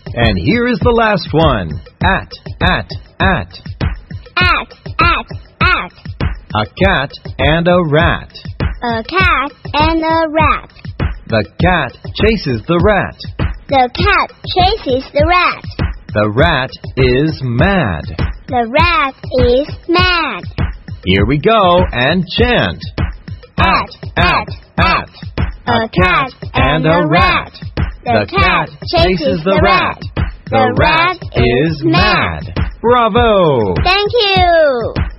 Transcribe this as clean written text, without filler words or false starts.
And here is the last one. At. At. A cat and a rat. A cat and a rat. The cat chases the rat. The cat chases the rat. The rat is mad. The rat is mad. Here we go and chant. At. A cat and a rat. The cat chases the rat. The rat is mad. Bravo! Thank you!